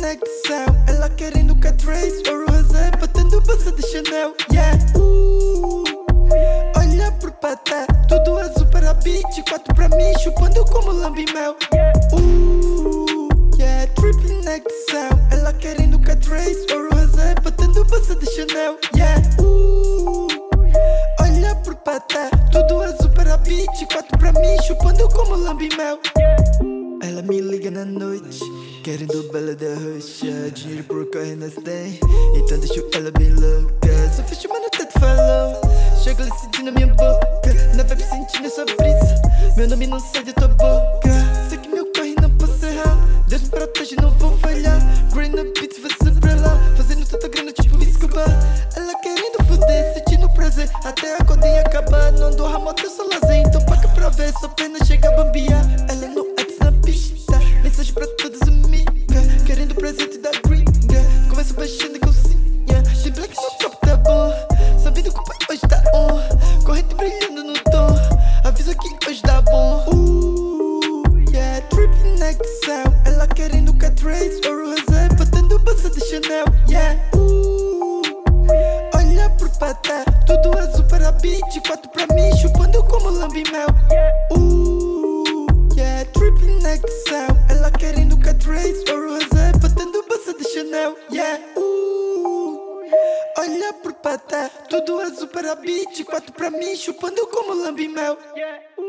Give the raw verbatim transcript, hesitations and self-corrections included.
conexão. Ela querendo Catrice, ouro rosé, batendo bolsa de Chanel. Yeah, uh, olha pro paté, tudo azul para beat, quatro pra mim, chupando como lambimel. Uh, yeah, trip conexão. Ela querendo Catrice, ouro rosé, batendo bolsa de Chanel. Yeah, uh, olha pro paté, tudo azul para beat, quatro pra mim, chupando como lambimel. Ela me liga na noite, querendo bela da roxa, dinheiro por correr nas tem, então deixo ela bem louca. Só fecho mano até te falou, chego ali sentindo na minha boca, na vibe sentindo a sua brisa, meu nome não sai da tua boca. Sei que meu corre não posso errar, Deus me protege, não vou falhar. Green no beats, você pra lá, fazendo tanta grana tipo Escobar. Ela querendo foder, sentindo prazer, até a codinha acabar. Não ando a moto, eu sou lazer, então paga pra ver, só pena chega a bambiar. Ela não mensagem pra todas amigas, querendo presente da gringa. Começo baixando calcinha, tem black no copo, tá bom. Sabendo que o pai hoje tá on, corrente brilhando no tom, avisa que hoje dá bom. Uh, yeah, trip conexão. Ela querendo Catrice, ouro rosé, batendo bolsa de Chanel. Yeah, uh, olha pro paté, tudo azul para beat, quatro pra mim, chupando como lambimel. Uh, yeah, trip conexão. Ela querendo Catrice, ouro rosé, batendo bolsa de Chanel. Yeah, uh, olha pro paté, tudo azul para beat, quatro pra mim, chupando como lambimel. Yeah, uh.